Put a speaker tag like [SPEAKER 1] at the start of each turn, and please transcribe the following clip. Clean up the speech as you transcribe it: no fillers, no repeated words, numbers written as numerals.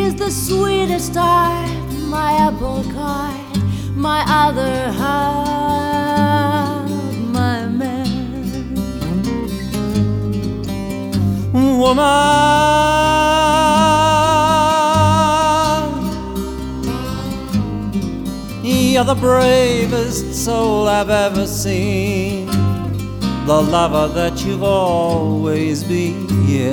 [SPEAKER 1] is the sweetest heart, my apple cart, my other half, my man.
[SPEAKER 2] Woman, you're the bravest soul I've ever seen, the lover that you've always been. Yeah.